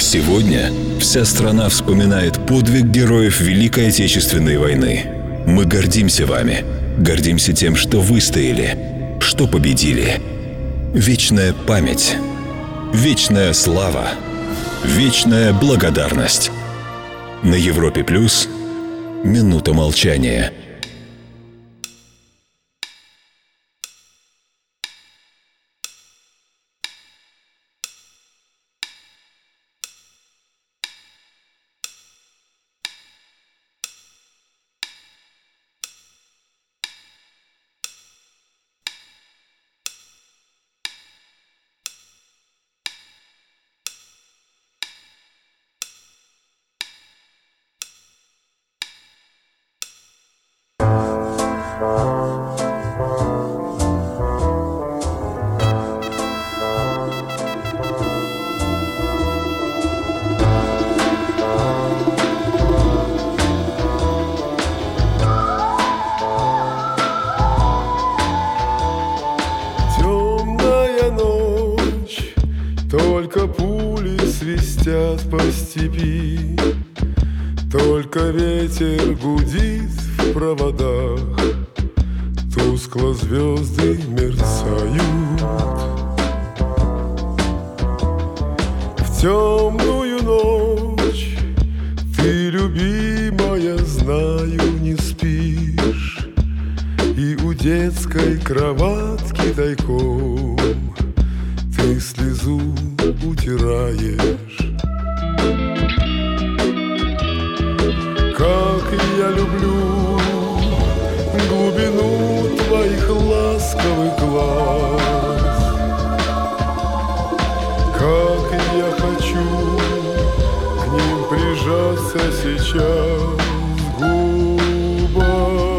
Сегодня вся страна вспоминает подвиг героев Великой Отечественной войны. Мы гордимся вами, гордимся тем, что выстояли, что победили. Вечная память, вечная слава, вечная благодарность. На Европе Плюс минута молчания. Только пули свистят по степи, только ветер гудит в проводах, тускло звезды мерцают. В темную ночь ты, любимая, знаю, не спишь, и у детской кроватки тайком ты слезу утираешь. Как я люблю глубину твоих ласковых глаз, как я хочу к ним прижаться сейчас губами.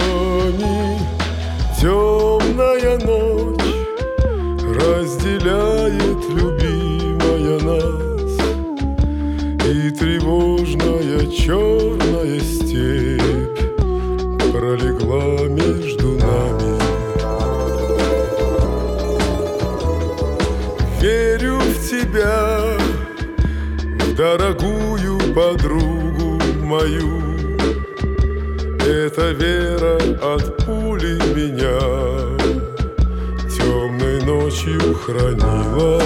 Темная ночь разделяет, любимая, нас, и тревожная черная степь пролегла между нами. Верю в тебя, в дорогую подругу мою. Эта вера от пули меня темной ночью хранила.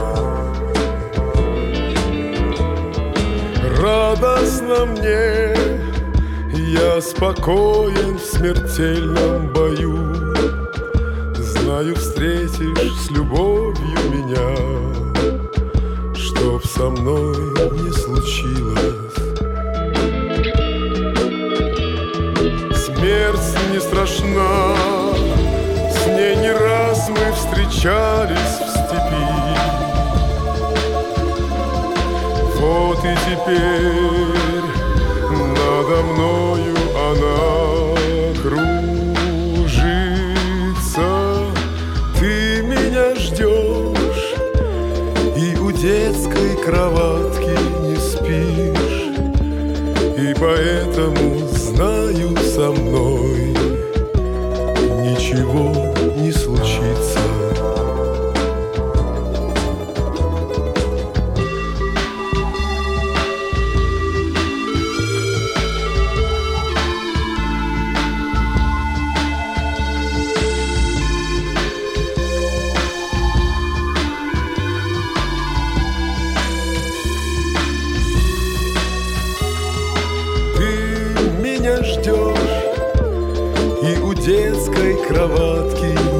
Радостно мне, я спокоен в смертельном бою. Знаю, встретишь с любовью меня, чтоб со мной не случилось. Смерть не страшна, с ней не раз мы встречались в степи. Вот и теперь надо мною она кружится. Ты меня ждешь и у детской кроватки не спишь, и поэтому знаю, со мной ничего не случится. Ждешь и у детской кроватки